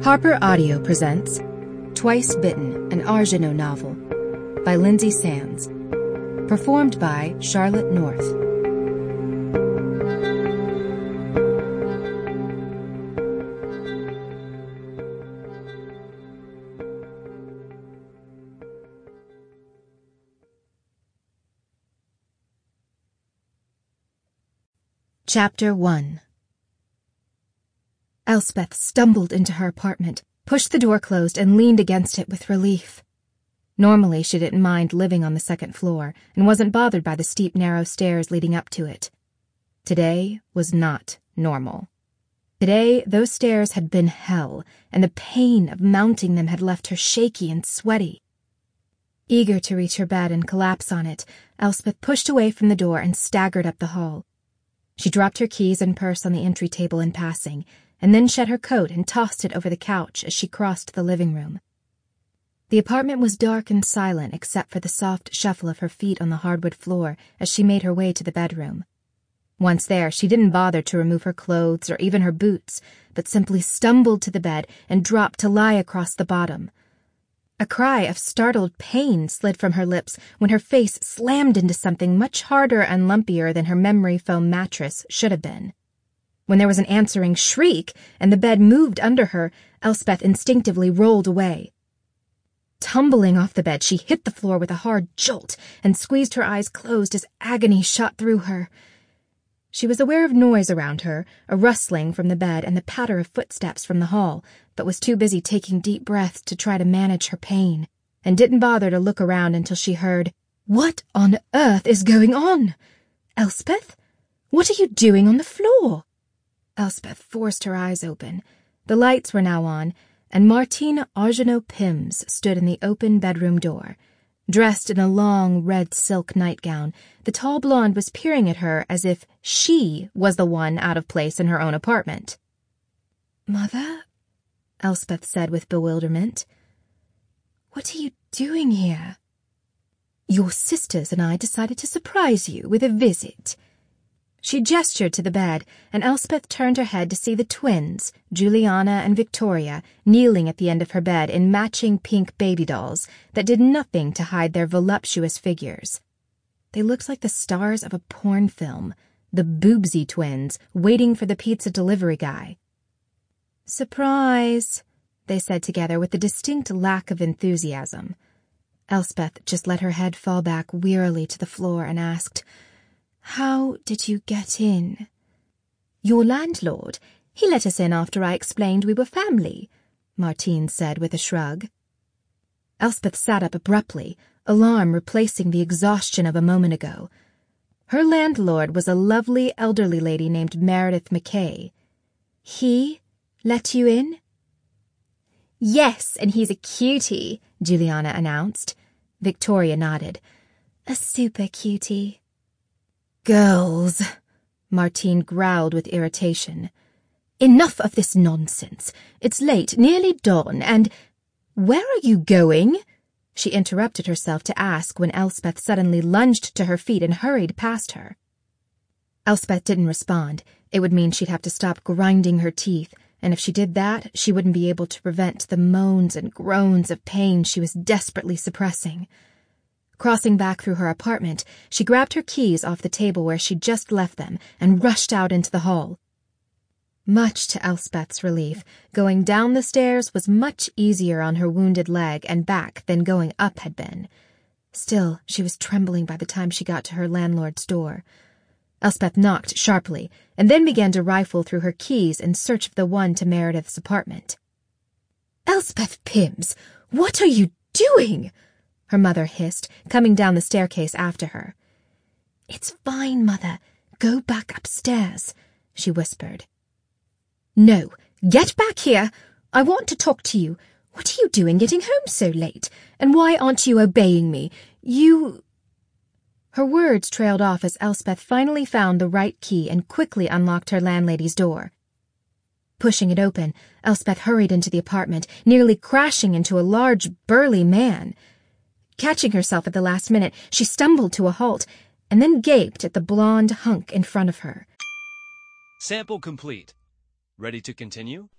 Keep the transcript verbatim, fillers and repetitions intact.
Harper Audio presents Twice Bitten, an Argenau novel by Lindsay Sands. Performed by Charlotte North. Chapter one. Elspeth stumbled into her apartment, pushed the door closed, and leaned against it with relief. Normally, she didn't mind living on the second floor and wasn't bothered by the steep, narrow stairs leading up to it. Today was not normal. Today, those stairs had been hell, and the pain of mounting them had left her shaky and sweaty. Eager to reach her bed and collapse on it, Elspeth pushed away from the door and staggered up the hall. She dropped her keys and purse on the entry table in passing, and then shed her coat and tossed it over the couch as she crossed the living room. The apartment was dark and silent except for the soft shuffle of her feet on the hardwood floor as she made her way to the bedroom. Once there, she didn't bother to remove her clothes or even her boots, but simply stumbled to the bed and dropped to lie across the bottom. A cry of startled pain slid from her lips when her face slammed into something much harder and lumpier than her memory foam mattress should have been. When there was an answering shriek and the bed moved under her, Elspeth instinctively rolled away. Tumbling off the bed, she hit the floor with a hard jolt and squeezed her eyes closed as agony shot through her. She was aware of noise around her, a rustling from the bed and the patter of footsteps from the hall, but was too busy taking deep breaths to try to manage her pain, and didn't bother to look around until she heard, "What on earth is going on? Elspeth? What are you doing on the floor?" Elspeth forced her eyes open. The lights were now on, and Martine Argenau Pims stood in the open bedroom door. Dressed in a long red silk nightgown, the tall blonde was peering at her as if she was the one out of place in her own apartment. "Mother?" Elspeth said with bewilderment. "What are you doing here?" "Your sisters and I decided to surprise you with a visit." She gestured to the bed, and Elspeth turned her head to see the twins, Juliana and Victoria, kneeling at the end of her bed in matching pink baby dolls that did nothing to hide their voluptuous figures. They looked like the stars of a porn film, the Boobsy twins, waiting for the pizza delivery guy. "Surprise," they said together with a distinct lack of enthusiasm. Elspeth just let her head fall back wearily to the floor and asked, "How did you get in?" "Your landlord. He let us in after I explained we were family," Martine said with a shrug. Elspeth sat up abruptly, alarm replacing the exhaustion of a moment ago. Her landlord was a lovely elderly lady named Meredith McKay. "He let you in?" "Yes, and he's a cutie," Juliana announced. Victoria nodded. "A super cutie." "Girls," Martine growled with irritation. "Enough of this nonsense. It's late, nearly dawn, and—" "Where are you going?" she interrupted herself to ask when Elspeth suddenly lunged to her feet and hurried past her. Elspeth didn't respond. It would mean she'd have to stop grinding her teeth, and if she did that, she wouldn't be able to prevent the moans and groans of pain she was desperately suppressing. Crossing back through her apartment, she grabbed her keys off the table where she'd just left them and rushed out into the hall. Much to Elspeth's relief, going down the stairs was much easier on her wounded leg and back than going up had been. Still, she was trembling by the time she got to her landlord's door. Elspeth knocked sharply, and then began to rifle through her keys in search of the one to Meredith's apartment. "Elspeth Pims, what are you doing?" her mother hissed, coming down the staircase after her. "It's fine, Mother. Go back upstairs," she whispered. "No, get back here. I want to talk to you. What are you doing getting home so late? And why aren't you obeying me? You—" Her words trailed off as Elspeth finally found the right key and quickly unlocked her landlady's door. Pushing it open, Elspeth hurried into the apartment, nearly crashing into a large, burly man. Catching herself at the last minute, she stumbled to a halt, and then gaped at the blonde hunk in front of her. Sample complete. Ready to continue?